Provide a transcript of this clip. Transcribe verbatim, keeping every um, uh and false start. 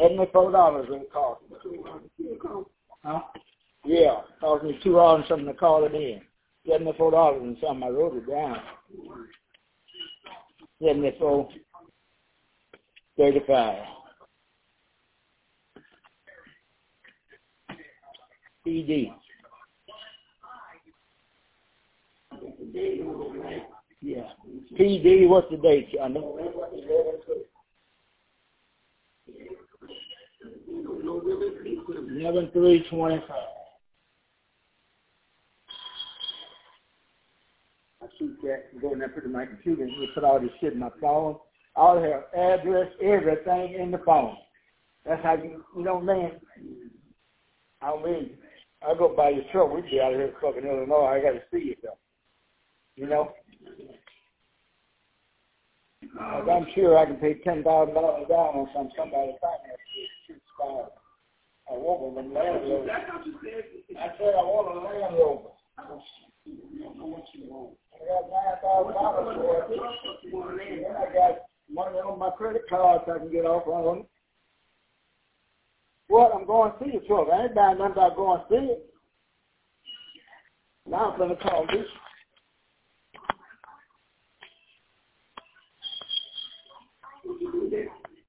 Seventy-four dollars it cost me. Huh? Yeah, cost me two dollars and something to call it in. Seventy-four dollars and something. I wrote it down. Seventy-four thirty-five. P D. Yeah. P D, what's the date, Johnny? eleven three twenty-five. I keep that going there, put it in my computer, and you put all this shit in my phone. I'll have address, everything in the phone. That's how you, you know what I mean? I mean, I go by your truck. We'd be out of here fucking Illinois. I got to see you, though. You know? Like I'm sure I can pay ten thousand dollars down on some somebody finance to expire. I want a Land Rover. I said I want a Land Rover. I got nine thousand dollars for it. And I got money on my credit card so I can get off on them. What? I'm going to see the truck. I ain't buying nothing about going to see it. Now I'm going to call this.